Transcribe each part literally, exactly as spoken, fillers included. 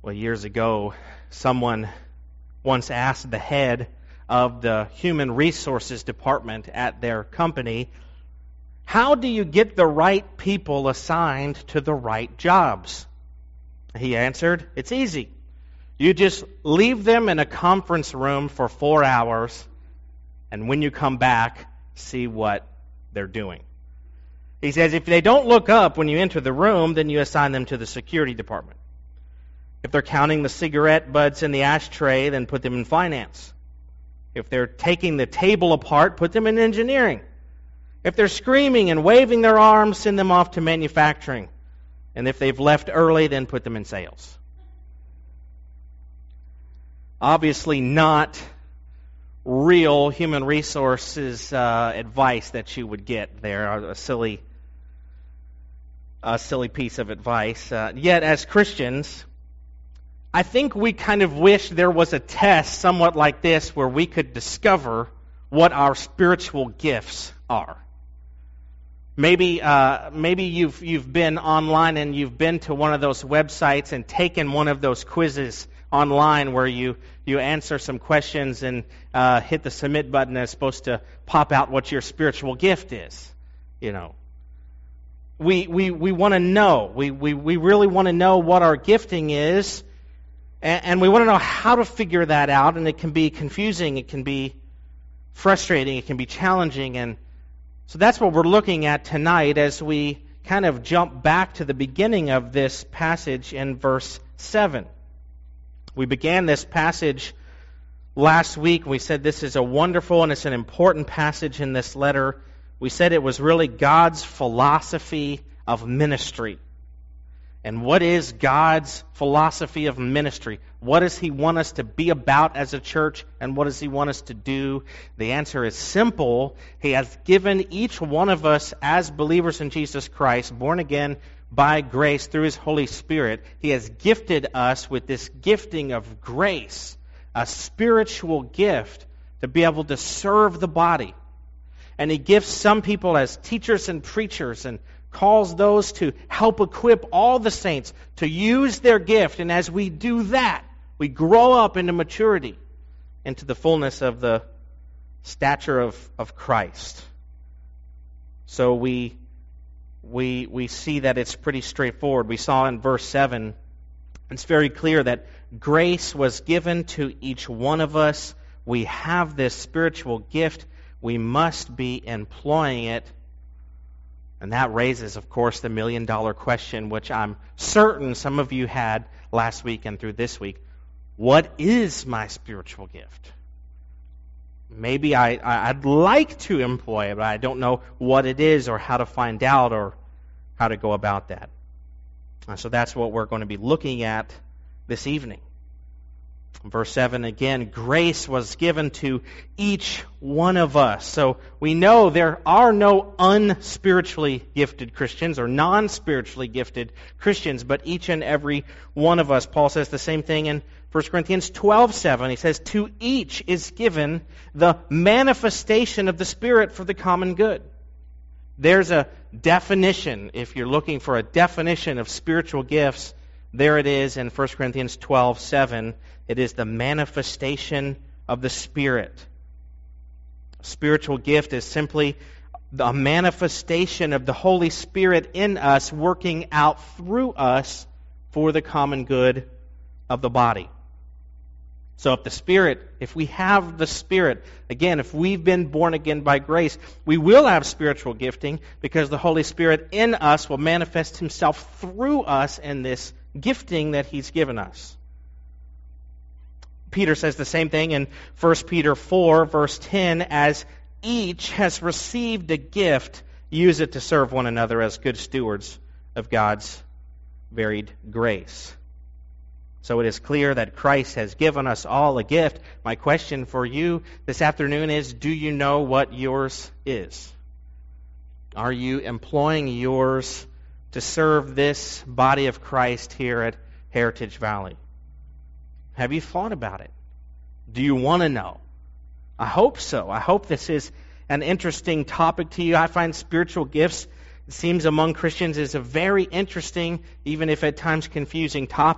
Well, years ago, someone once asked the head of the human resources department at their company, how do you get the right people assigned to the right jobs? He answered, it's easy. You just leave them in a conference room for four hours, and when you come back, see what they're doing. He says, if they don't look up when you enter the room, then you assign them to the security department. If they're counting the cigarette butts in the ashtray, then put them in finance. If they're taking the table apart, put them in engineering. If they're screaming and waving their arms, send them off to manufacturing. And if they've left early, then put them in sales. Obviously not real human resources uh, advice that you would get there. A silly, a silly piece of advice. Uh, yet as Christians, I think we kind of wish there was a test somewhat like this where we could discover what our spiritual gifts are. Maybe uh, maybe you've you've been online and you've been to one of those websites and taken one of those quizzes online where you, you answer some questions and uh, hit the submit button, and it's supposed to pop out what your spiritual gift is. You know, we we we want to know. We we we really want to know what our gifting is. And we want to know how to figure that out, and it can be confusing, it can be frustrating, it can be challenging, and so that's what we're looking at tonight as we kind of jump back to the beginning of this passage in verse seven. We began this passage last week. We said this is a wonderful and it's an important passage in this letter. We said it was really God's philosophy of ministry. And what is God's philosophy of ministry? What does He want us to be about as a church? And what does He want us to do? The answer is simple. He has given each one of us as believers in Jesus Christ, born again by grace through His Holy Spirit, He has gifted us with this gifting of grace, a spiritual gift to be able to serve the body. And He gifts some people as teachers and preachers and calls those to help equip all the saints to use their gift. And as we do that, we grow up into maturity, into the fullness of the stature of, of Christ. So we, we, we see that it's pretty straightforward. We saw in verse seven, it's very clear that grace was given to each one of us. We have this spiritual gift. We must be employing it. And that raises, of course, the million-dollar question, which I'm certain some of you had last week and through this week. What is my spiritual gift? Maybe I, I'd like to employ it, but I don't know what it is or how to find out or how to go about that. So that's what we're going to be looking at this evening. Verse seven again, grace was given to each one of us. So we know there are no unspiritually gifted Christians or non-spiritually gifted Christians, but each and every one of us. Paul says the same thing in First Corinthians twelve seven. He says, to each is given the manifestation of the Spirit for the common good. There's a definition. If you're looking for a definition of spiritual gifts, there it is in First Corinthians twelve seven. It is the manifestation of the Spirit. A spiritual gift is simply a manifestation of the Holy Spirit in us, working out through us for the common good of the body. So if the Spirit, if we have the Spirit, again, if we've been born again by grace, we will have spiritual gifting because the Holy Spirit in us will manifest Himself through us in this gifting that He's given us. Peter says the same thing in First Peter four, verse ten, as each has received a gift, use it to serve one another as good stewards of God's varied grace. So it is clear that Christ has given us all a gift. My question for you this afternoon is, do you know what yours is? Are you employing yours to serve this body of Christ here at Heritage Valley? Have you thought about it? Do you want to know? I hope so. I hope this is an interesting topic to you. I find spiritual gifts, it seems among Christians, is a very interesting, even if at times confusing topic.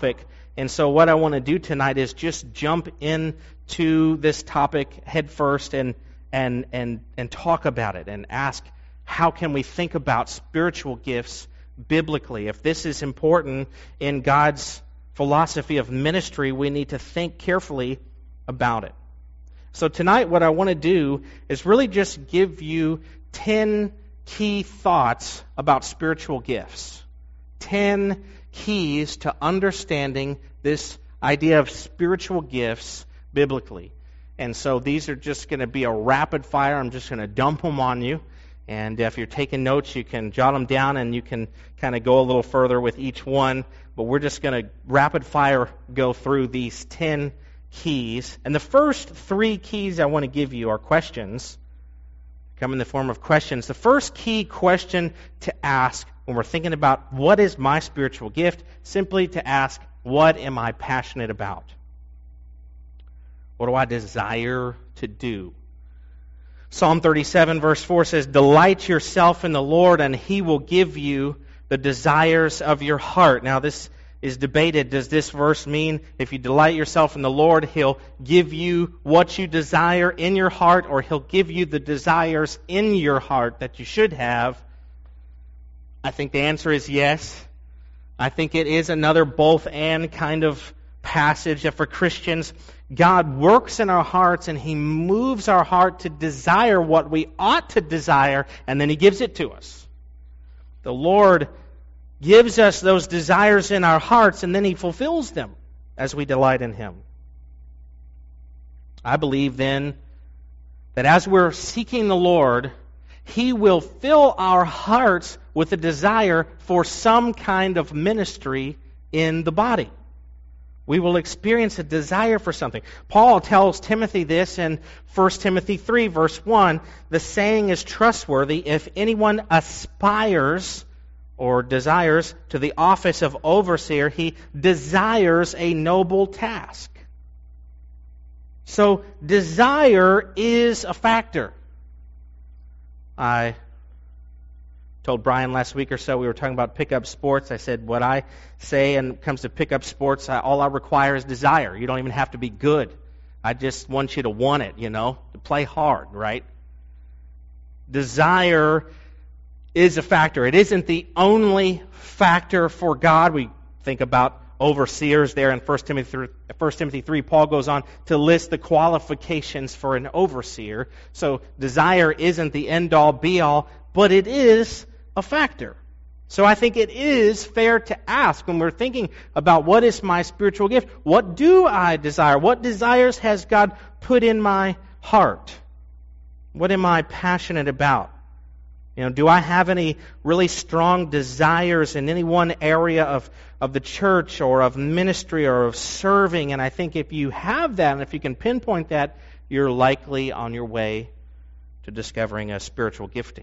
And so what I want to do tonight is just jump into this topic head first and and and and talk about it and ask, how can we think about spiritual gifts biblically? If this is important in God's philosophy of ministry, we need to think carefully about it. So tonight what I want to do is really just give you ten key thoughts about spiritual gifts. ten keys to understanding this idea of spiritual gifts biblically. And so these are just going to be a rapid fire. I'm just going to dump them on you. And if you're taking notes, you can jot them down and you can kind of go a little further with each one. But we're just going to rapid fire go through these ten keys. And the first three keys I want to give you are questions. Come in the form of questions. The first key question to ask when we're thinking about what is my spiritual gift, simply to ask, what am I passionate about? What do I desire to do? Psalm thirty-seven verse four says, delight yourself in the Lord and He will give you the desires of your heart. Now this is debated. Does this verse mean if you delight yourself in the Lord, He'll give you what you desire in your heart, or He'll give you the desires in your heart that you should have? I think the answer is yes. I think it is another both and kind of passage that for Christians, God works in our hearts and He moves our heart to desire what we ought to desire, and then He gives it to us. The Lord gives us those desires in our hearts, and then He fulfills them as we delight in Him. I believe then that as we're seeking the Lord, He will fill our hearts with a desire for some kind of ministry in the body. We will experience a desire for something. Paul tells Timothy this in First Timothy three, verse one. The saying is trustworthy. If anyone aspires or desires to the office of overseer, he desires a noble task. So desire is a factor. I told Brian last week or so, we were talking about pickup sports. I said, what I say when it comes to pickup sports, I, all I require is desire. You don't even have to be good. I just want you to want it, you know, to play hard, right? Desire is a factor. It isn't the only factor for God. We think about overseers there in First Timothy three. Paul goes on to list the qualifications for an overseer. So desire isn't the end-all, be-all, but it is a factor. So I think it is fair to ask when we're thinking about what is my spiritual gift, what do I desire? What desires has God put in my heart? What am I passionate about? You know, do I have any really strong desires in any one area of, of the church or of ministry or of serving? And I think if you have that, and if you can pinpoint that, you're likely on your way to discovering a spiritual gifting.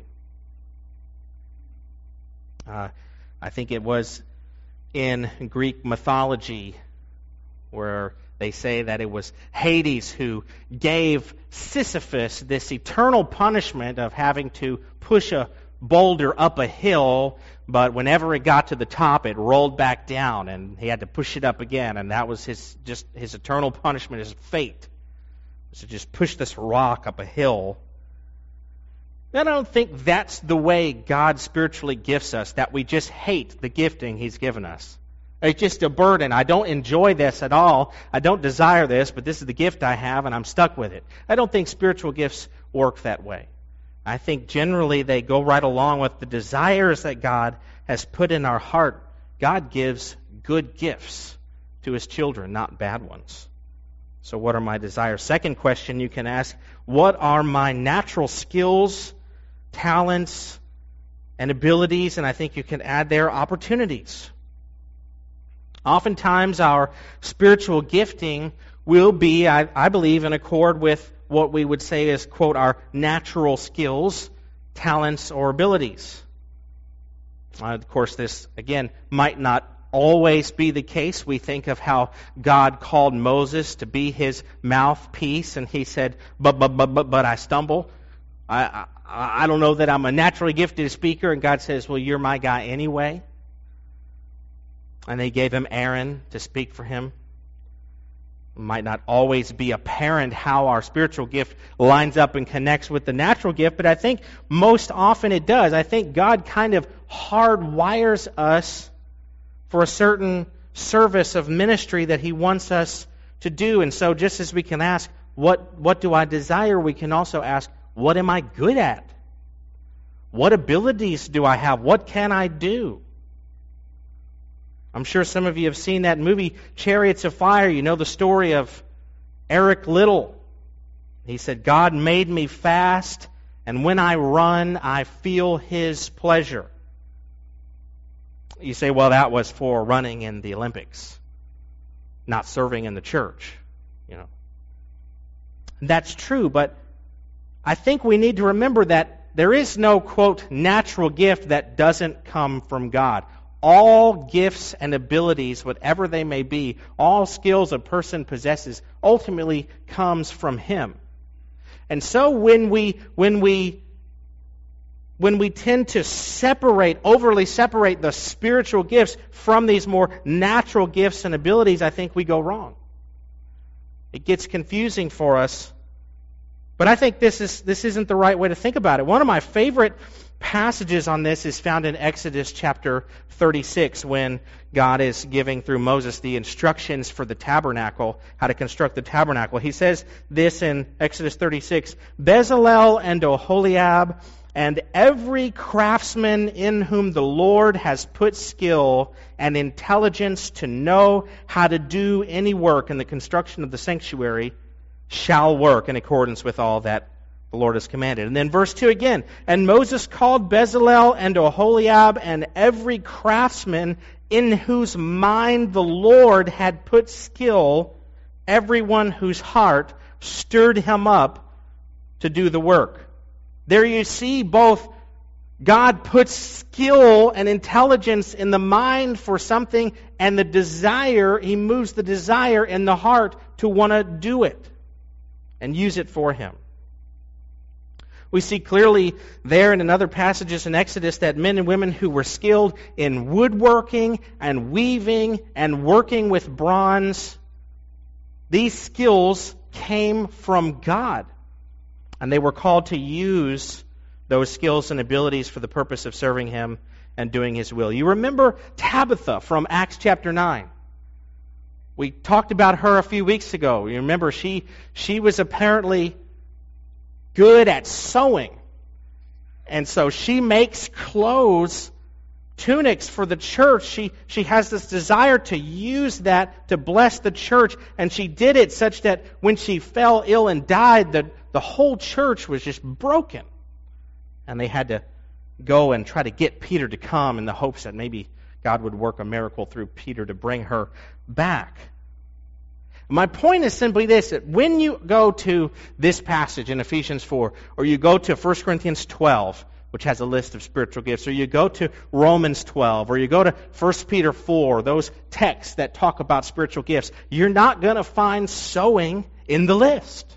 Uh, I think it was in Greek mythology where they say that it was Hades who gave Sisyphus this eternal punishment of having to push a boulder up a hill, but whenever it got to the top, it rolled back down, and he had to push it up again, and that was his just his eternal punishment, his fate, was to just push this rock up a hill. I don't think that's the way God spiritually gifts us, that we just hate the gifting He's given us. It's just a burden. I don't enjoy this at all. I don't desire this, but this is the gift I have, and I'm stuck with it. I don't think spiritual gifts work that way. I think generally they go right along with the desires that God has put in our heart. God gives good gifts to His children, not bad ones. So what are my desires? Second question you can ask, what are my natural skills, talents, and abilities? And I think you can add there opportunities. Oftentimes our spiritual gifting will be, I, I believe, in accord with what we would say is, quote, our natural skills, talents, or abilities. Uh, of course, this, again, might not always be the case. We think of how God called Moses to be His mouthpiece, and he said, but, but, but, but, but I stumble. I, I, I don't know that I'm a naturally gifted speaker, and God says, well, you're my guy anyway. And they gave him Aaron to speak for him. It might not always be apparent how our spiritual gift lines up and connects with the natural gift, but I think most often it does. I think God kind of hardwires us for a certain service of ministry that He wants us to do. And so just as we can ask, what, what do I desire? We can also ask, what am I good at? What abilities do I have? What can I do? I'm sure some of you have seen that movie, Chariots of Fire. You know the story of Eric Liddell. He said, God made me fast, and when I run, I feel His pleasure. You say, well, that was for running in the Olympics, not serving in the church. You know, that's true, but I think we need to remember that there is no, quote, natural gift that doesn't come from God. All gifts and abilities, whatever they may be, all skills a person possesses, ultimately comes from Him. And so when we when we when we tend to separate, overly separate the spiritual gifts from these more natural gifts and abilities, I think we go wrong. It gets confusing for us. But I think this is this isn't the right way to think about it. One of my favorite passages on this is found in Exodus chapter thirty-six, when God is giving through Moses the instructions for the tabernacle, how to construct the tabernacle. He says this in Exodus thirty-six, Bezalel and Oholiab and every craftsman in whom the Lord has put skill and intelligence to know how to do any work in the construction of the sanctuary shall work in accordance with all that the Lord has commanded. And then verse two again, and Moses called Bezalel and Oholiab and every craftsman in whose mind the Lord had put skill, everyone whose heart stirred him up to do the work. There you see both God puts skill and intelligence in the mind for something, and the desire, He moves the desire in the heart to want to do it and use it for Him. We see clearly there and in other passages in Exodus that men and women who were skilled in woodworking and weaving and working with bronze, these skills came from God. And they were called to use those skills and abilities for the purpose of serving Him and doing His will. You remember Tabitha from Acts chapter nine. We talked about her a few weeks ago. You remember she she was apparently good at sewing. And so she makes clothes, tunics for the church. She she has this desire to use that to bless the church, and she did it such that when she fell ill and died, the, the whole church was just broken. And they had to go and try to get Peter to come in the hopes that maybe God would work a miracle through Peter to bring her back. My point is simply this, that when you go to this passage in Ephesians four, or you go to First Corinthians twelve, which has a list of spiritual gifts, or you go to Romans twelve, or you go to First Peter four, those texts that talk about spiritual gifts, you're not going to find sewing in the list.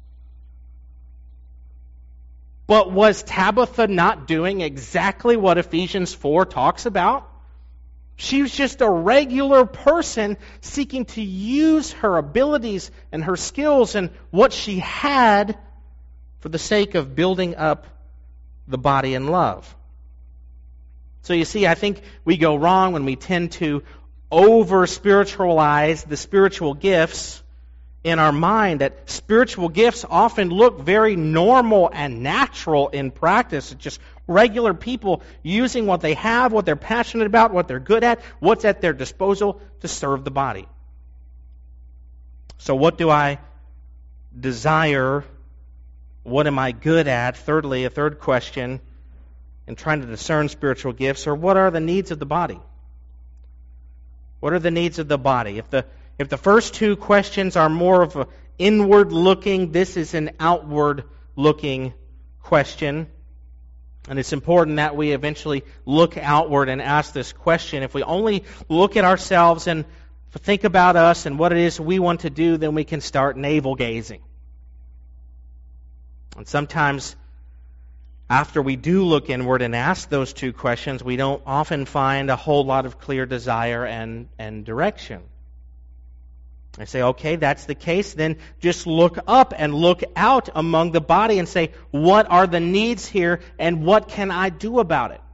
But was Tabitha not doing exactly what Ephesians four talks about? She was just a regular person seeking to use her abilities and her skills and what she had for the sake of building up the body in love. So you see, I think we go wrong when we tend to over-spiritualize the spiritual gifts in our mind, that spiritual gifts often look very normal and natural in practice. It's just regular people using what they have, what they're passionate about, what they're good at, what's at their disposal to serve the body. So what do I desire? What am I good at? Thirdly, a third question in trying to discern spiritual gifts, or what are the needs of the body? What are the needs of the body? If the If the first two questions are more of an inward-looking, this is an outward-looking question. And it's important that we eventually look outward and ask this question. If we only look at ourselves and think about us and what it is we want to do, then we can start navel-gazing. And sometimes after we do look inward and ask those two questions, we don't often find a whole lot of clear desire and, and direction. I say, okay, that's the case. Then just look up and look out among the body and say, what are the needs here and what can I do about it?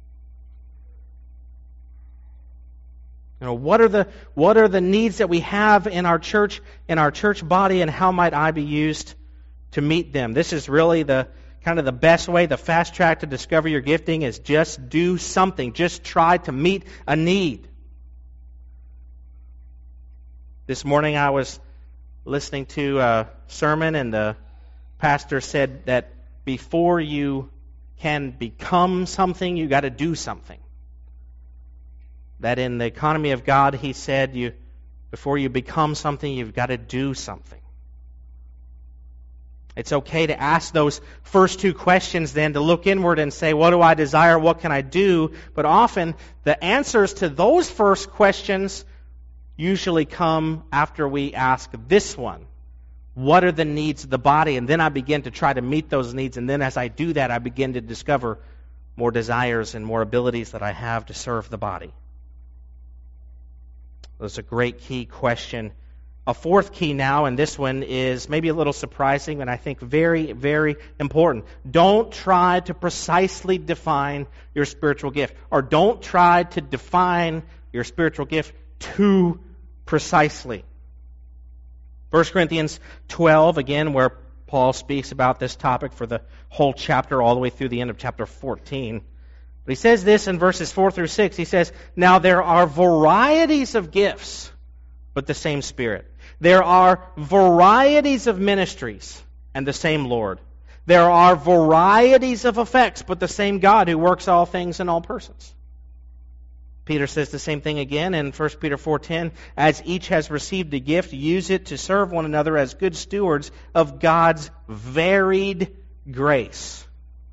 You know, what are the what are the needs that we have in our church, in our church body, and how might I be used to meet them? This is really the kind of the best way, the fast track to discover your gifting is just do something. Just try to meet a need. This morning I was listening to a sermon and the pastor said that before you can become something, you got to do something. That in the economy of God, he said, you before you become something, you've got to do something. It's okay to ask those first two questions then, to look inward and say, what do I desire, what can I do? But often the answers to those first questions usually come after we ask this one. What are the needs of the body? And then I begin to try to meet those needs. And then as I do that, I begin to discover more desires and more abilities that I have to serve the body. That's a great key question. A fourth key now, and this one is maybe a little surprising, and I think very, very important. Don't try to precisely define your spiritual gift, or don't try to define your spiritual gift too precisely. First Corinthians twelve, again, where Paul speaks about this topic for the whole chapter, all the way through the end of chapter fourteen. But he says this in verses four through six. He says, now there are varieties of gifts, but the same Spirit. There are varieties of ministries, and the same Lord. There are varieties of effects, but the same God who works all things in all persons. Peter says the same thing again in First Peter four ten. As each has received a gift, use it to serve one another as good stewards of God's varied grace.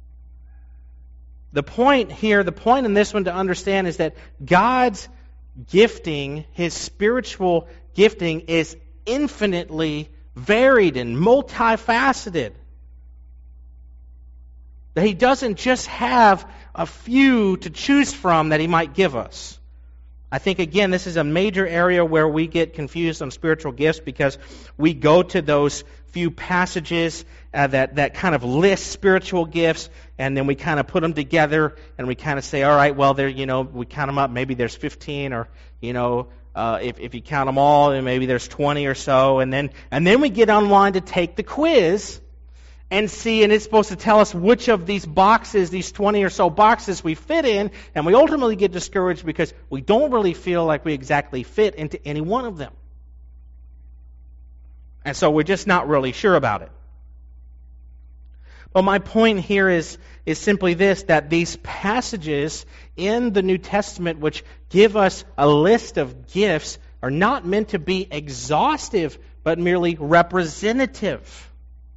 The point here, the point in this one to understand is that God's gifting, His spiritual gifting, is infinitely varied and multifaceted. That He doesn't just have a few to choose from that He might give us. I think, again, this is a major area where we get confused on spiritual gifts because we go to those few passages uh, that, that kind of list spiritual gifts, and then we kind of put them together, and we kind of say, all right, well, there, you know, we count them up, maybe there's fifteen, or, you know, uh, if, if you count them all, then maybe there's twenty or so, and then and then we get online to take the quiz, and see, and it's supposed to tell us which of these boxes, these twenty or so boxes we fit in, and we ultimately get discouraged because we don't really feel like we exactly fit into any one of them. And so we're just not really sure about it. But my point here is, is simply this, that these passages in the New Testament which give us a list of gifts are not meant to be exhaustive, but merely representative.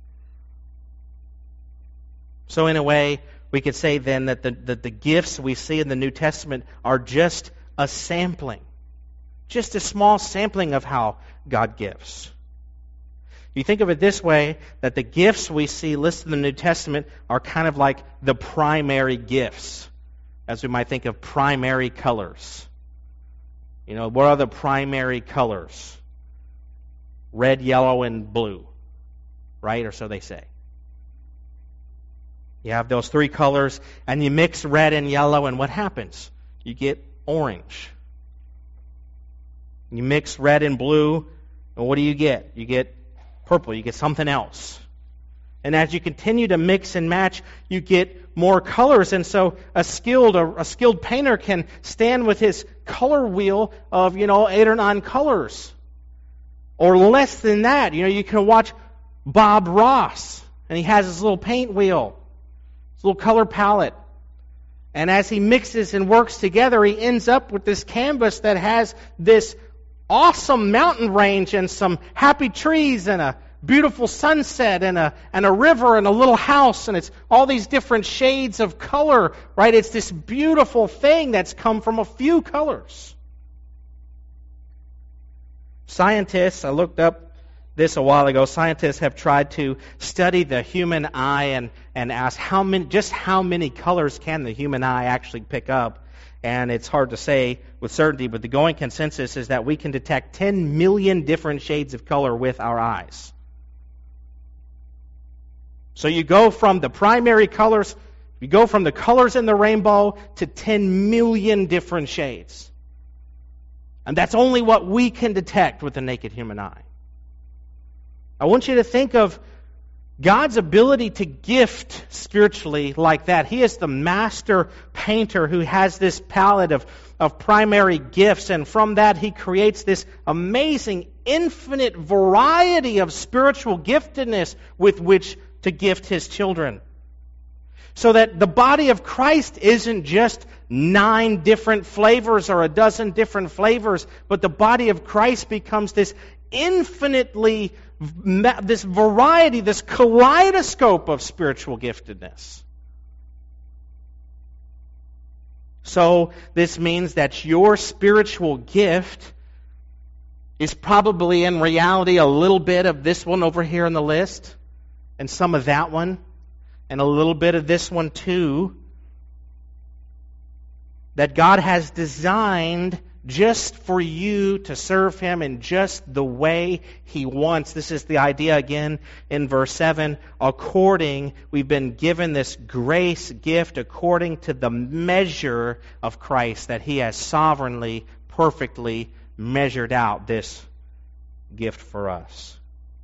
So in a way, we could say then that the, that the gifts we see in the New Testament are just a sampling. Just a small sampling of how God gives. You think of it this way, that the gifts we see listed in the New Testament are kind of like the primary gifts, as we might think of primary colors. You know, what are the primary colors? Red, yellow, and blue, right? Or so they say. You have those three colors, and you mix red and yellow, and what happens? You get orange. You mix red and blue, and what do you get? You get purple. You get something else. And as you continue to mix and match, you get more colors. And so a skilled a, a skilled painter can stand with his color wheel of, you know, eight or nine colors. Or less than that. You know, you can watch Bob Ross, and he has his little paint wheel, his little color palette. And as he mixes and works together, he ends up with this canvas that has this awesome mountain range and some happy trees and a beautiful sunset and a and a river and a little house, and it's all these different shades of color, right? It's this beautiful thing that's come from a few colors. Scientists, I looked up this a while ago. Scientists have tried to study the human eye and, and ask how many, just how many colors can the human eye actually pick up. And it's hard to say with certainty, but the going consensus is that we can detect ten million different shades of color with our eyes. So you go from the primary colors, you go from the colors in the rainbow to ten million different shades. And that's only what we can detect with the naked human eye. I want you to think of God's ability to gift spiritually like that. He is the master painter who has this palette of, of primary gifts, and from that He creates this amazing, infinite variety of spiritual giftedness with which to gift His children. So that the body of Christ isn't just nine different flavors or a dozen different flavors, but the body of Christ becomes this infinitely, this variety, this kaleidoscope of spiritual giftedness. So this means that your spiritual gift is probably in reality a little bit of this one over here on the list, and some of that one, and a little bit of this one too, that God has designed just for you to serve Him in just the way He wants. This is the idea again in verse seven. According, we've been given this grace gift according to the measure of Christ, that He has sovereignly, perfectly measured out this gift for us.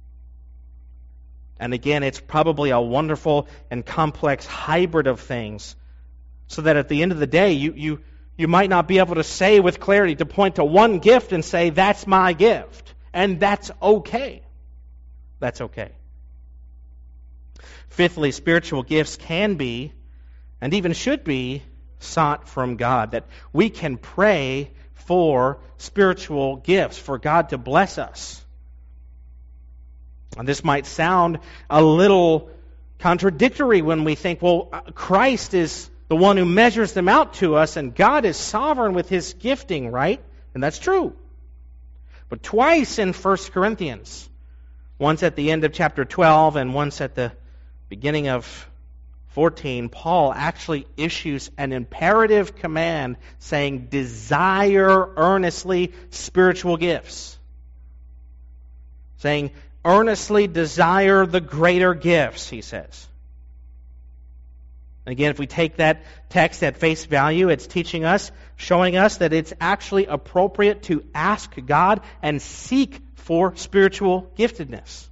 And again, it's probably a wonderful and complex hybrid of things, so that at the end of the day, you you You might not be able to say with clarity, to point to one gift and say, that's my gift. And that's okay. That's okay. Fifthly, spiritual gifts can be, and even should be, sought from God. That we can pray for spiritual gifts, for God to bless us. And this might sound a little contradictory when we think, well, Christ is the one who measures them out to us, and God is sovereign with His gifting, right? And that's true. But twice in First Corinthians, once at the end of chapter twelve and once at the beginning of fourteen, Paul actually issues an imperative command saying, desire earnestly spiritual gifts. Saying, earnestly desire the greater gifts, he says. Again, if we take that text at face value, it's teaching us, showing us that it's actually appropriate to ask God and seek for spiritual giftedness.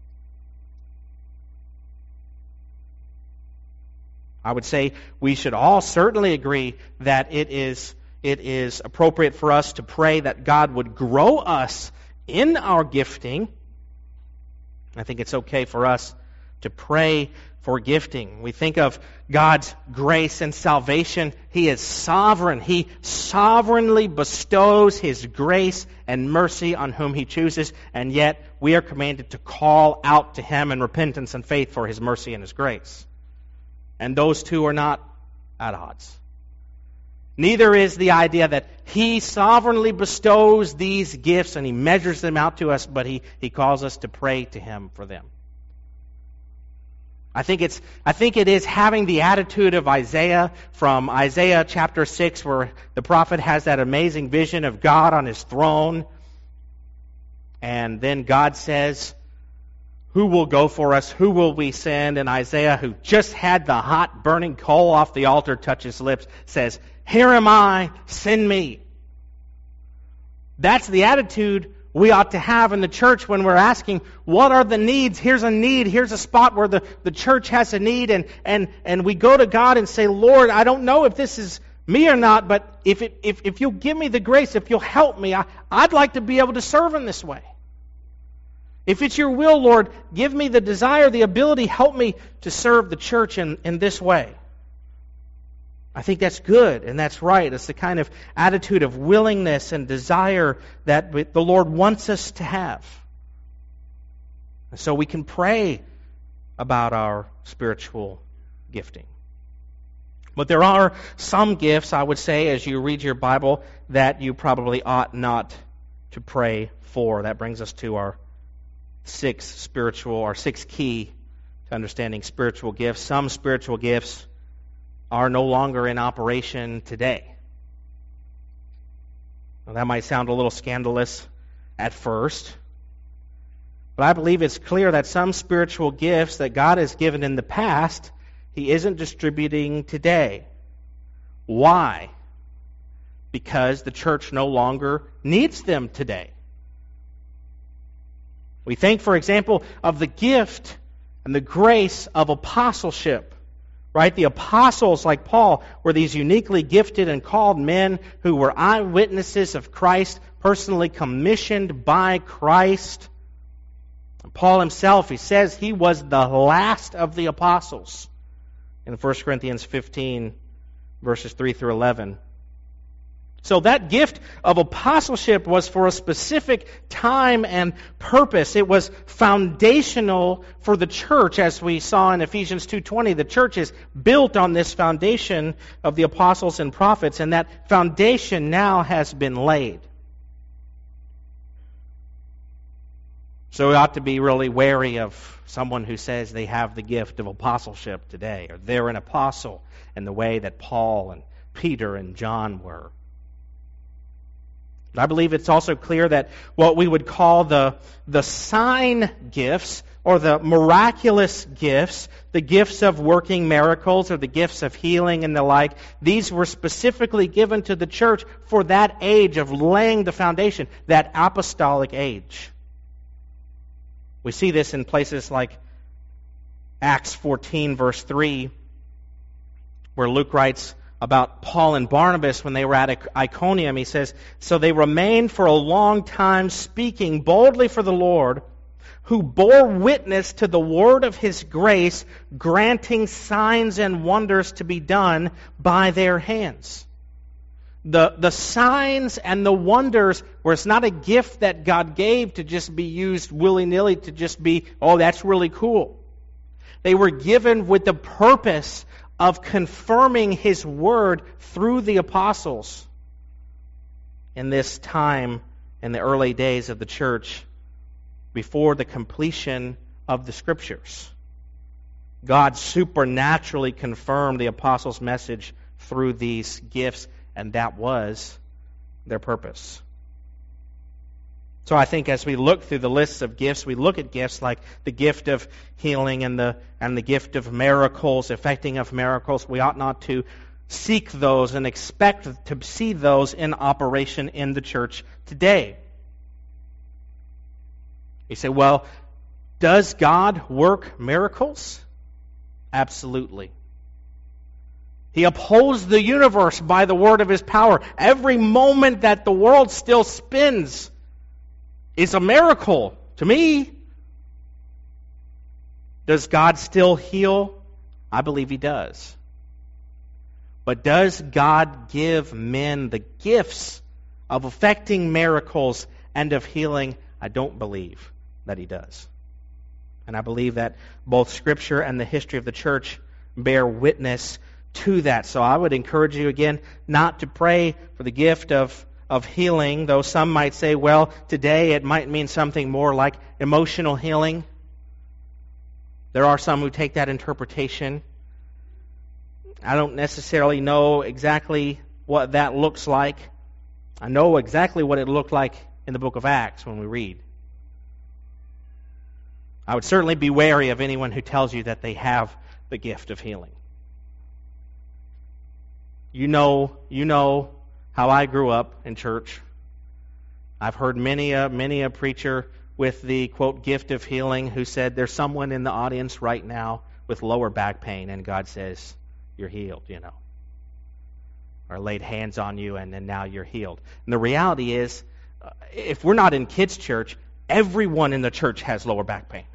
I would say we should all certainly agree that it is, it is appropriate for us to pray that God would grow us in our gifting. I think it's okay for us to pray for gifting. We think of God's grace and salvation. He is sovereign. He sovereignly bestows His grace and mercy on whom He chooses, and yet we are commanded to call out to Him in repentance and faith for His mercy and His grace. And those two are not at odds. Neither is the idea that He sovereignly bestows these gifts and He measures them out to us, but He, he calls us to pray to Him for them. I think it's I think it is having the attitude of Isaiah from Isaiah chapter six, where the prophet has that amazing vision of God on His throne. And then God says, who will go for us? Who will we send? And Isaiah, who just had the hot burning coal off the altar touch his lips, says, here am I, send me. That's the attitude we ought to have in the church when we're asking, what are the needs? Here's a need. Here's a spot where the, the church has a need. And, and, and we go to God and say, Lord, I don't know if this is me or not, but if, it, if, if you'll give me the grace, if you'll help me, I, I'd like to be able to serve in this way. If it's your will, Lord, give me the desire, the ability, help me to serve the church in, in this way. I think that's good and that's right. It's the kind of attitude of willingness and desire that the Lord wants us to have. And so we can pray about our spiritual gifting. But there are some gifts, I would say, as you read your Bible, that you probably ought not to pray for. That brings us to our six spiritual or six key to understanding spiritual gifts. Some spiritual gifts are no longer in operation today. Now, that might sound a little scandalous at first, but I believe it's clear that some spiritual gifts that God has given in the past, He isn't distributing today. Why? Because the church no longer needs them today. We think, for example, of the gift and the grace of apostleship. Right? The apostles, like Paul, were these uniquely gifted and called men who were eyewitnesses of Christ, personally commissioned by Christ. Paul himself, he says he was the last of the apostles in First Corinthians fifteen, verses three through eleven. So that gift of apostleship was for a specific time and purpose. It was foundational for the church, as we saw in Ephesians two twenty. The church is built on this foundation of the apostles and prophets, and that foundation now has been laid. So we ought to be really wary of someone who says they have the gift of apostleship today, or they're an apostle in the way that Paul and Peter and John were. I believe it's also clear that what we would call the, the sign gifts, or the miraculous gifts, the gifts of working miracles, or the gifts of healing and the like, these were specifically given to the church for that age of laying the foundation, that apostolic age. We see this in places like Acts fourteen, verse three, where Luke writes about Paul and Barnabas when they were at Iconium. He says, "So they remained for a long time speaking boldly for the Lord, who bore witness to the word of His grace, granting signs and wonders to be done by their hands." The, the signs and the wonders, where it's not a gift that God gave to just be used willy-nilly, to just be, oh, that's really cool. They were given with the purpose of confirming His word through the apostles in this time, in the early days of the church, before the completion of the Scriptures. God supernaturally confirmed the apostles' message through these gifts, and that was their purpose. So I think as we look through the lists of gifts, we look at gifts like the gift of healing and the and the gift of miracles, effecting of miracles. We ought not to seek those and expect to see those in operation in the church today. You say, well, does God work miracles? Absolutely. He upholds the universe by the word of His power. Every moment that the world still spins is a miracle to me. Does God still heal? I believe He does. But does God give men the gifts of effecting miracles and of healing? I don't believe that He does. And I believe that both Scripture and the history of the church bear witness to that. So I would encourage you again not to pray for the gift of of healing, though some might say, well, today it might mean something more like emotional healing. There are some who take that interpretation. I don't necessarily know exactly what that looks like. I know exactly what it looked like in the book of Acts when we read. I would certainly be wary of anyone who tells you that they have the gift of healing. You know, you know how I grew up in church. I've heard many a many a preacher with the, quote, gift of healing who said there's someone in the audience right now with lower back pain and God says, you're healed, you know. Or laid hands on you and then now you're healed. And the reality is, uh, if we're not in kids' church, everyone in the church has lower back pain.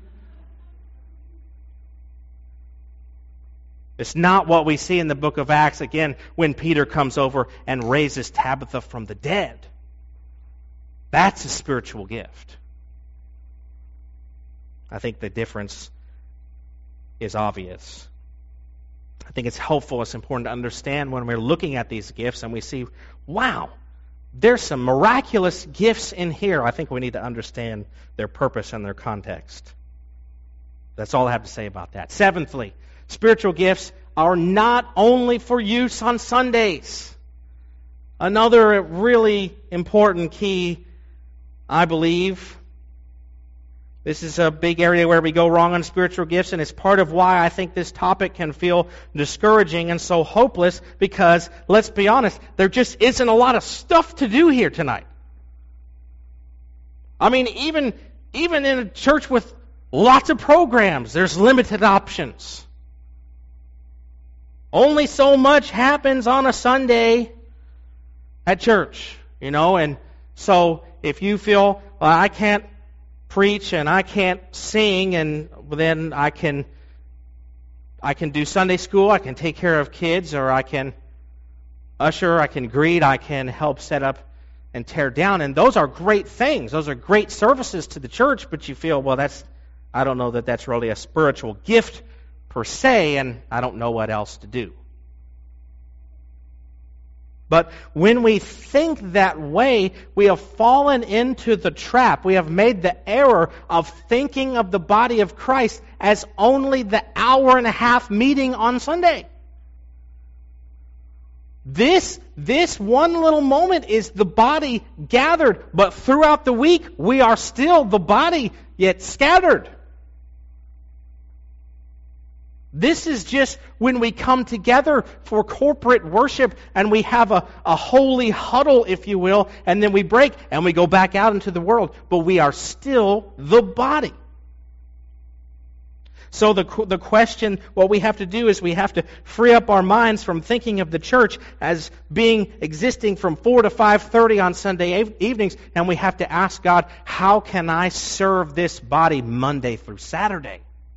It's not what we see in the book of Acts, again, when Peter comes over and raises Tabitha from the dead. That's a spiritual gift. I think the difference is obvious. I think it's helpful, it's important to understand when we're looking at these gifts and we see, wow, there's some miraculous gifts in here. I think we need to understand their purpose and their context. That's all I have to say about that. Seventhly, spiritual gifts are not only for use on Sundays. Another really important key, I believe. This is a big area where we go wrong on spiritual gifts, and it's part of why I think this topic can feel discouraging and so hopeless, because, let's be honest, there just isn't a lot of stuff to do here tonight. I mean, even, even in a church with lots of programs, there's limited options. Only so much happens on a Sunday at church, you know, and so if you feel, well, I can't preach and I can't sing, and then I can I can do Sunday school, I can take care of kids, or I can usher, I can greet, I can help set up and tear down, and those are great things. Those are great services to the church, but you feel, well, that's I don't know that that's really a spiritual gift per se, and I don't know what else to do. But when we think that way, we have fallen into the trap. We have made the error of thinking of the body of Christ as only the hour and a half meeting on Sunday. This, this one little moment is the body gathered, but throughout the week, we are still the body, yet scattered. This is just when we come together for corporate worship and we have a, a holy huddle, if you will, and then we break and we go back out into the world. But we are still the body. So the the question, what we have to do is we have to free up our minds from thinking of the church as being existing from four to five thirty on Sunday evenings, and we have to ask God, how can I serve this body Monday through Saturday?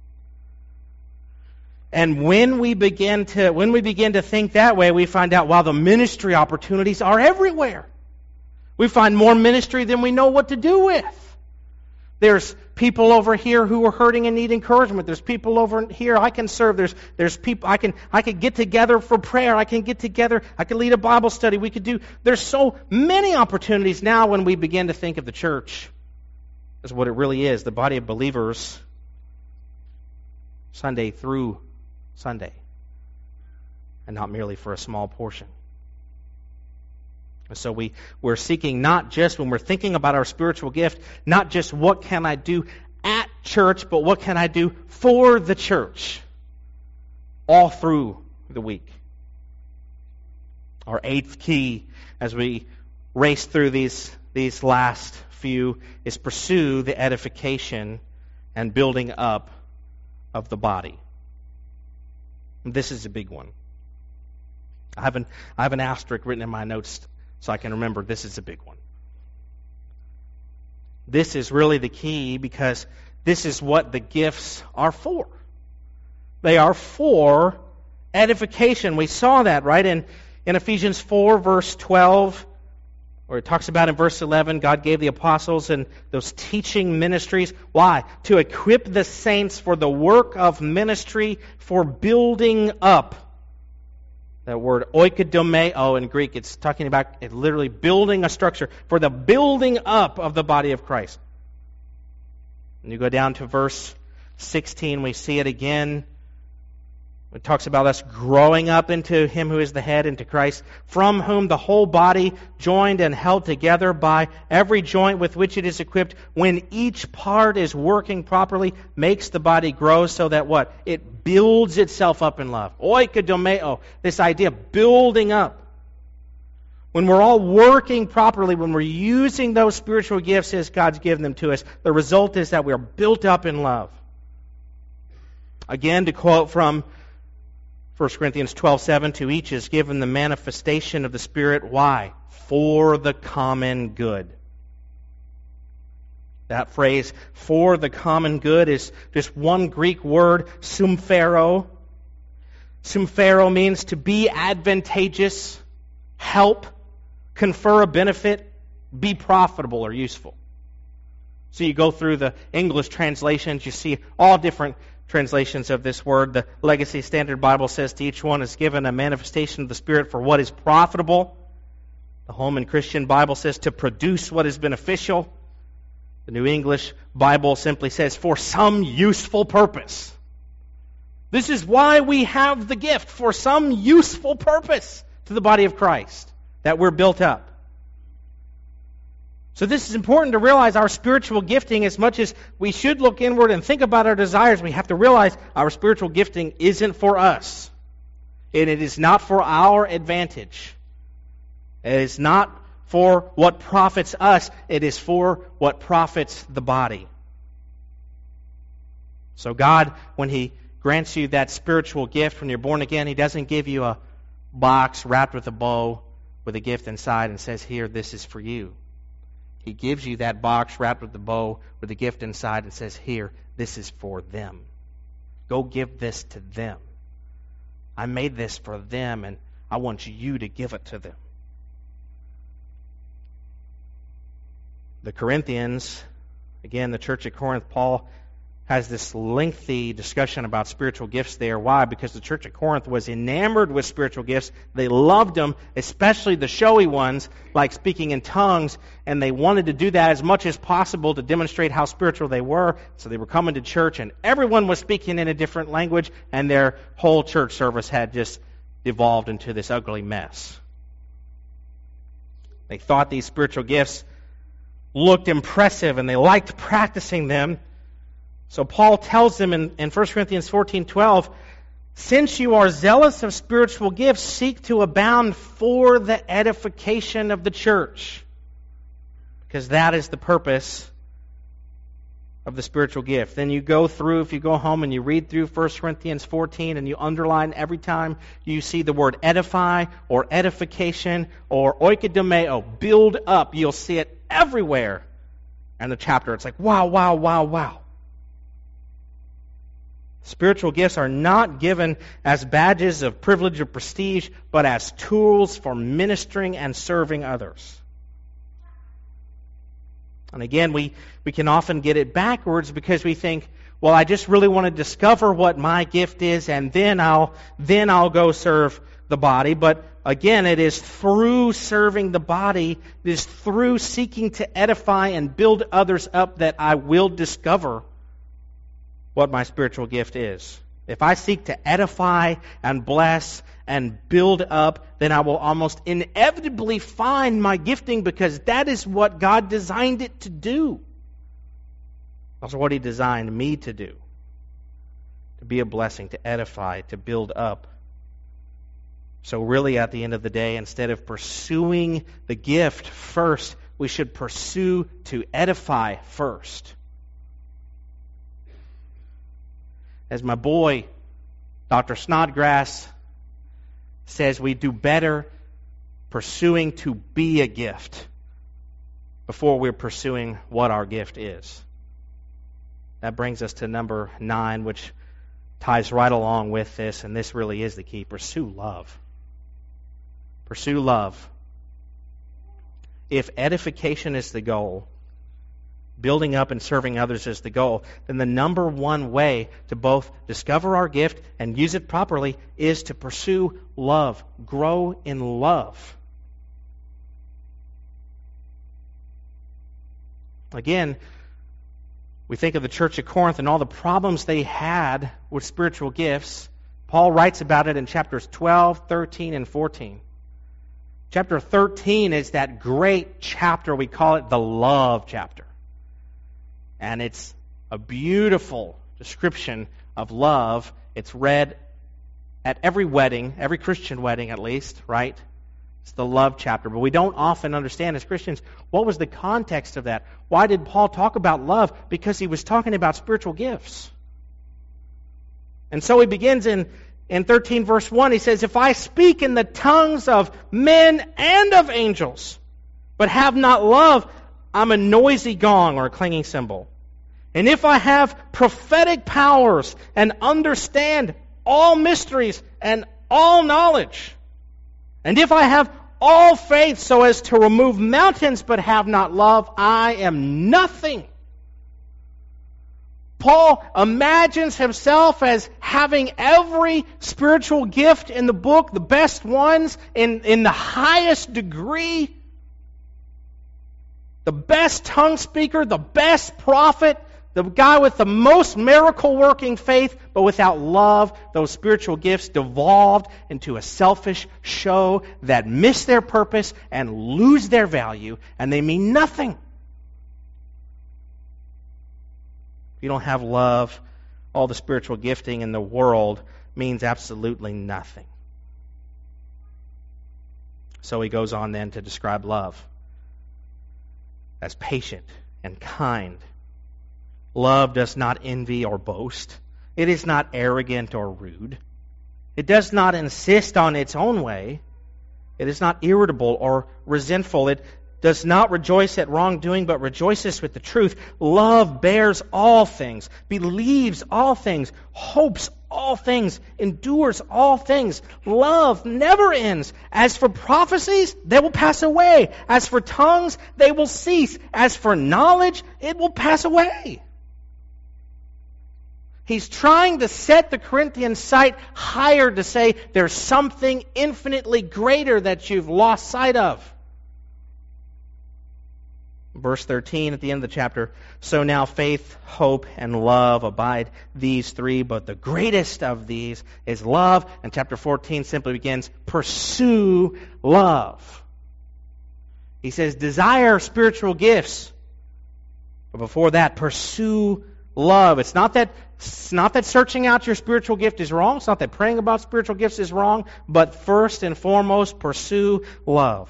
And when we begin to when we begin to think that way, we find out, wow, the ministry opportunities are everywhere. We find more ministry than we know what to do with. There's people over here who are hurting and need encouragement. There's people over here I can serve. There's there's people I can I can get together for prayer. I can get together. I can lead a Bible study. We could do. There's so many opportunities now when we begin to think of the church as what it really is, the body of believers, Sunday through Sunday, and not merely for a small portion. So we, we're seeking not just, when we're thinking about our spiritual gift, not just what can I do at church, but what can I do for the church all through the week. Our eighth key, as we race through these, these last few, is pursue the edification and building up of the body. This is a big one. I have an, I have an asterisk written in my notes so I can remember this is a big one. This is really the key, because this is what the gifts are for. They are for edification. We saw that, right, in, in Ephesians four, verse twelve, where it talks about in verse eleven, God gave the apostles and those teaching ministries. Why? To equip the saints for the work of ministry, for building up. That word oikodomeo in Greek, it's talking about it literally building a structure, for the building up of the body of Christ. And you go down to verse sixteen, we see it again. It talks about us growing up into Him who is the head, into Christ, from whom the whole body, joined and held together by every joint with which it is equipped, when each part is working properly, makes the body grow so that what? It builds itself up in love. Oikodomeo, this idea of building up. When we're all working properly, when we're using those spiritual gifts as God's given them to us, the result is that we are built up in love. Again, to quote from First Corinthians twelve seven, to each is given the manifestation of the Spirit. Why? For the common good. That phrase, for the common good, is just one Greek word, sumphero. Sumphero means to be advantageous, help, confer a benefit, be profitable or useful. So you go through the English translations, you see all different translations of this word. The Legacy Standard Bible says to each one is given a manifestation of the Spirit for what is profitable. The Holman Christian Bible says to produce what is beneficial. The New English Bible simply says for some useful purpose. This is why we have the gift, for some useful purpose to the body of Christ, that we're built up. So this is important to realize our spiritual gifting. As much as we should look inward and think about our desires, we have to realize our spiritual gifting isn't for us. And it is not for our advantage. It is not for what profits us. It is for what profits the body. So God, when He grants you that spiritual gift when you're born again, He doesn't give you a box wrapped with a bow with a gift inside and says, here, this is for you. He gives you that box wrapped with the bow with a gift inside and says, here, this is for them. Go give this to them. I made this for them, and I want you to give it to them. The Corinthians, again, the church at Corinth, Paul has this lengthy discussion about spiritual gifts there. Why? Because the church at Corinth was enamored with spiritual gifts. They loved them, especially the showy ones, like speaking in tongues, and they wanted to do that as much as possible to demonstrate how spiritual they were. So they were coming to church, and everyone was speaking in a different language, and their whole church service had just evolved into this ugly mess. They thought these spiritual gifts looked impressive, and they liked practicing them. So Paul tells them in, in First Corinthians fourteen twelve, since you are zealous of spiritual gifts, seek to abound for the edification of the church. Because that is the purpose of the spiritual gift. Then you go through, if you go home and you read through First Corinthians fourteen and you underline every time you see the word edify or edification or oikodomeo, build up, you'll see it everywhere in the chapter. It's like, wow, wow, wow, wow. Spiritual gifts are not given as badges of privilege or prestige, but as tools for ministering and serving others. And again, we, we can often get it backwards because we think, well, I just really want to discover what my gift is, and then I'll then I'll go serve the body. But again, it is through serving the body, it is through seeking to edify and build others up that I will discover what my spiritual gift is. If I seek to edify and bless and build up, then I will almost inevitably find my gifting, because that is what God designed it to do. That's what He designed me to do. To be a blessing, to edify, to build up. So really, at the end of the day, instead of pursuing the gift first, we should pursue to edify first. As my boy, Doctor Snodgrass, says, we do better pursuing to be a gift before we're pursuing what our gift is. That brings us to number nine, which ties right along with this, and this really is the key. Pursue love. Pursue love. If edification is the goal, building up and serving others is the goal, then the number one way to both discover our gift and use it properly is to pursue love. Grow in love. Again, we think of the church at Corinth and all the problems they had with spiritual gifts. Paul writes about it in chapters twelve, thirteen, and fourteen. Chapter thirteen is that great chapter, we call it the love chapter. And it's a beautiful description of love. It's read at every wedding, every Christian wedding at least, right? It's the love chapter. But we don't often understand as Christians, what was the context of that? Why did Paul talk about love? Because he was talking about spiritual gifts. And so he begins in, in thirteen verse one. He says, if I speak in the tongues of men and of angels, but have not love, I'm a noisy gong or a clanging cymbal. And if I have prophetic powers and understand all mysteries and all knowledge, and if I have all faith so as to remove mountains but have not love, I am nothing. Paul imagines himself as having every spiritual gift in the book, the best ones, in, in the highest degree. the best tongue speaker, the best prophet, the guy with the most miracle-working faith, but without love, those spiritual gifts devolved into a selfish show that miss their purpose and lose their value, and they mean nothing. If you don't have love, all the spiritual gifting in the world means absolutely nothing. So he goes on then to describe love as patient and kind. Love does not envy or boast. It is not arrogant or rude. It does not insist on its own way. It is not irritable or resentful. It does not rejoice at wrongdoing, but rejoices with the truth. Love bears all things, believes all things, hopes all things, endures all things. Love never ends. As for prophecies, they will pass away. As for tongues, they will cease. As for knowledge, it will pass away. He's trying to set the Corinthians' sight higher to say there's something infinitely greater that you've lost sight of. Verse thirteen at the end of the chapter, so now faith, hope, and love abide, these three, but the greatest of these is love. And chapter fourteen simply begins, pursue love. He says, desire spiritual gifts. But before that, pursue love. It's not that It's not that searching out your spiritual gift is wrong. It's not that praying about spiritual gifts is wrong. But first and foremost, pursue love.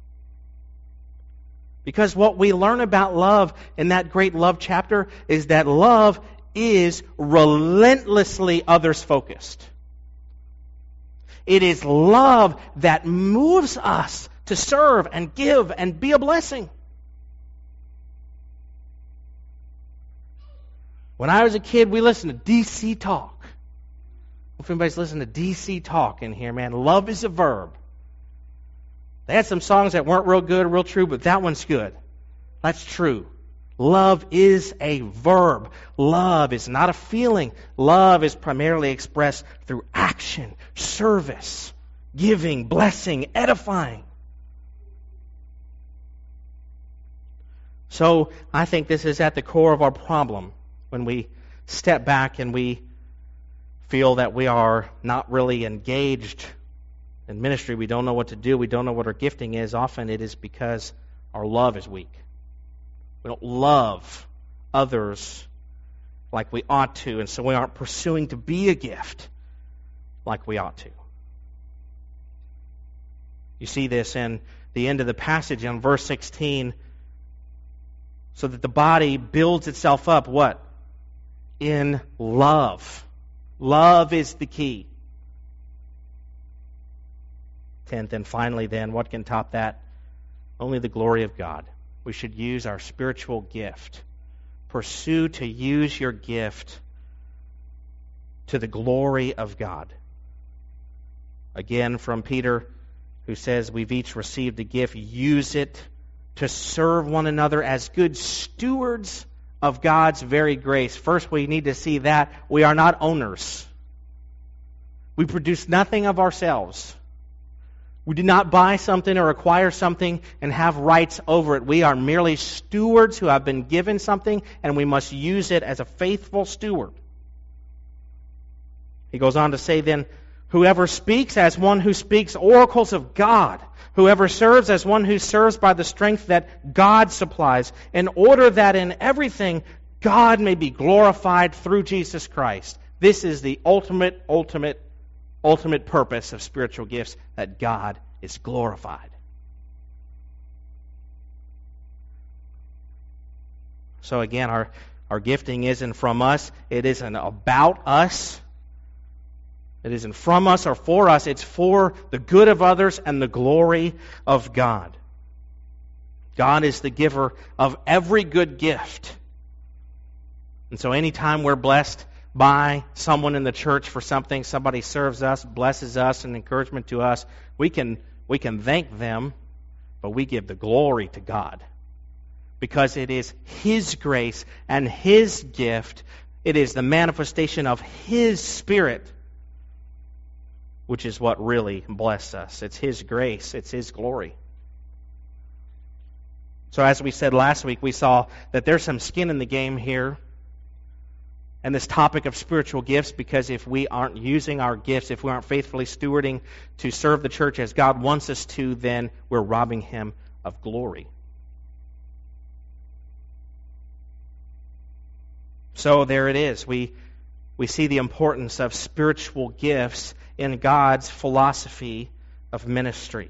Because what we learn about love in that great love chapter is that love is relentlessly others-focused. It is love that moves us to serve and give and be a blessing. When I was a kid, we listened to D C Talk. I don't know if anybody's listened to D C Talk in here, man. Love is a verb. They had some songs that weren't real good, real true, but that one's good. That's true. Love is a verb. Love is not a feeling. Love is primarily expressed through action, service, giving, blessing, edifying. So I think this is at the core of our problem. When we step back and we feel that we are not really engaged in ministry, we don't know what to do, we don't know what our gifting is, often it is because our love is weak. We don't love others like we ought to, and so we aren't pursuing to be a gift like we ought to. You see this in the end of the passage in verse sixteen, so that the body builds itself up, what? In love. Love is the key. Tenth and finally then, what can top that? Only the glory of God. We should use our spiritual gift. Pursue to use your gift to the glory of God. Again, from Peter, who says we've each received a gift, use it to serve one another as good stewards of God's very grace. First, we need to see that we are not owners. We produce nothing of ourselves. We do not buy something or acquire something and have rights over it. We are merely stewards who have been given something, and we must use it as a faithful steward. He goes on to say then, whoever speaks as one who speaks oracles of God, whoever serves as one who serves by the strength that God supplies, in order that in everything God may be glorified through Jesus Christ. This is the ultimate, ultimate, ultimate purpose of spiritual gifts, that God is glorified. So again, our, our gifting isn't from us. It isn't about us. It isn't from us or for us. It's for the good of others and the glory of God. God is the giver of every good gift. And so anytime we're blessed by someone in the church for something, somebody serves us, blesses us, and encouragement to us, we can we can thank them, but we give the glory to God. Because it is His grace and His gift. It is the manifestation of His Spirit, which is what really blesses us. It's His grace. It's His glory. So as we said last week, we saw that there's some skin in the game here. And this topic of spiritual gifts, because if we aren't using our gifts, if we aren't faithfully stewarding to serve the church as God wants us to, then we're robbing Him of glory. So there it is. We we see the importance of spiritual gifts in God's philosophy of ministry.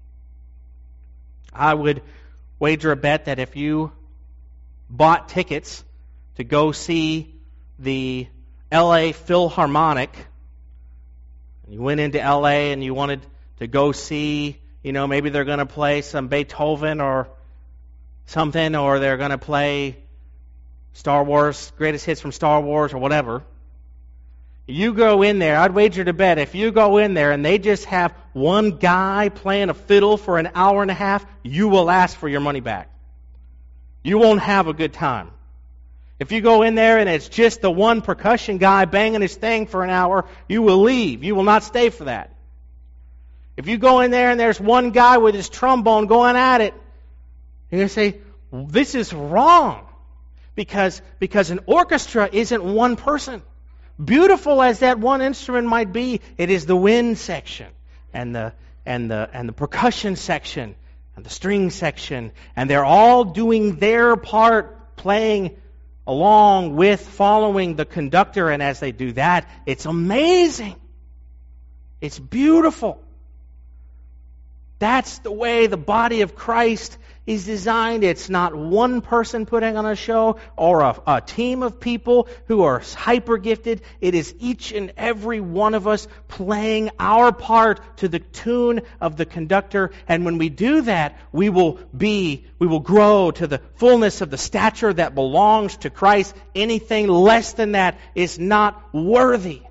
I would wager a bet that if you bought tickets to go see the L A Philharmonic, and you went into L A and you wanted to go see, you know, maybe they're going to play some Beethoven or something, or they're going to play Star Wars, greatest hits from Star Wars or whatever. You go in there, I'd wager to bet, if you go in there and they just have one guy playing a fiddle for an hour and a half, you will ask for your money back. You won't have a good time. If you go in there and it's just the one percussion guy banging his thing for an hour, you will leave. You will not stay for that. If you go in there and there's one guy with his trombone going at it, you're going to say, this is wrong. Because, because an orchestra isn't one person. Beautiful as that one instrument might be, it is the wind section and the and the and the percussion section and the string section, and they're all doing their part, playing along with, following the conductor, and as they do that, it's amazing. It's beautiful. That's the way the body of Christ is designed. It's not one person putting on a show or a, a team of people who are hyper gifted. It is each and every one of us playing our part to the tune of the conductor. And when we do that, we will be, we will grow to the fullness of the stature that belongs to Christ. Anything less than that is not worthy.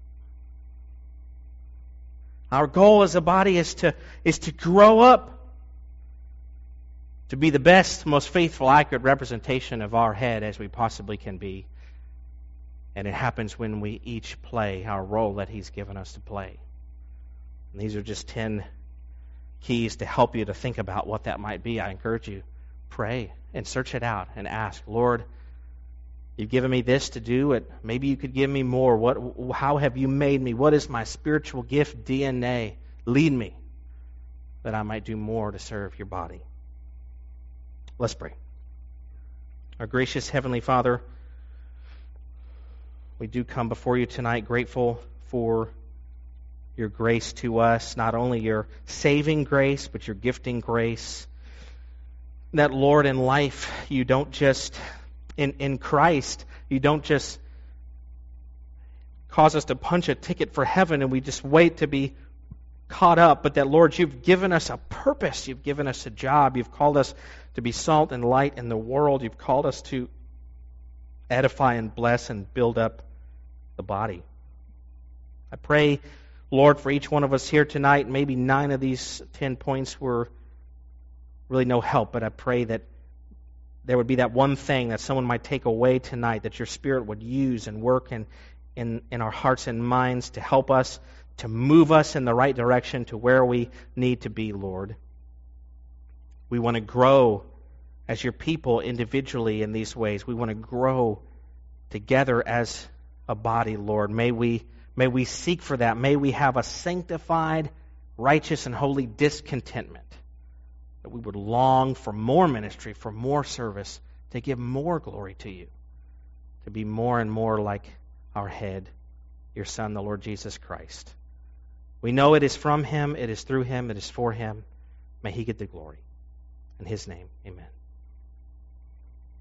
Our goal as a body is to, is to grow up to be the best, most faithful, accurate representation of our head as we possibly can be. And it happens when we each play our role that He's given us to play. And these are just ten keys to help you to think about what that might be. I encourage you, pray and search it out and ask, Lord, You've given me this to do. It, maybe you could give me more. What? How have you made me? What is my spiritual gift D N A? Lead me that I might do more to serve your body. Let's pray. Our gracious Heavenly Father, we do come before you tonight grateful for your grace to us, not only your saving grace, but your gifting grace. That, Lord, in life, you don't just, in, in Christ, you don't just cause us to punch a ticket for heaven and we just wait to be caught up, but that, Lord, you've given us a purpose. You've given us a job. You've called us to be salt and light in the world. You've called us to edify and bless and build up the body. I pray, Lord, for each one of us here tonight, maybe nine of these ten points were really no help, but I pray that there would be that one thing that someone might take away tonight, that your Spirit would use and work in, in, in our hearts and minds to help us, to move us in the right direction to where we need to be, Lord. We want to grow as your people individually in these ways. We want to grow together as a body, Lord. May we, may we seek for that. May we have a sanctified, righteous, and holy discontentment. That we would long for more ministry, for more service, to give more glory to you, to be more and more like our head, your Son, the Lord Jesus Christ. We know it is from Him, it is through Him, it is for Him. May He get the glory. In His name, amen.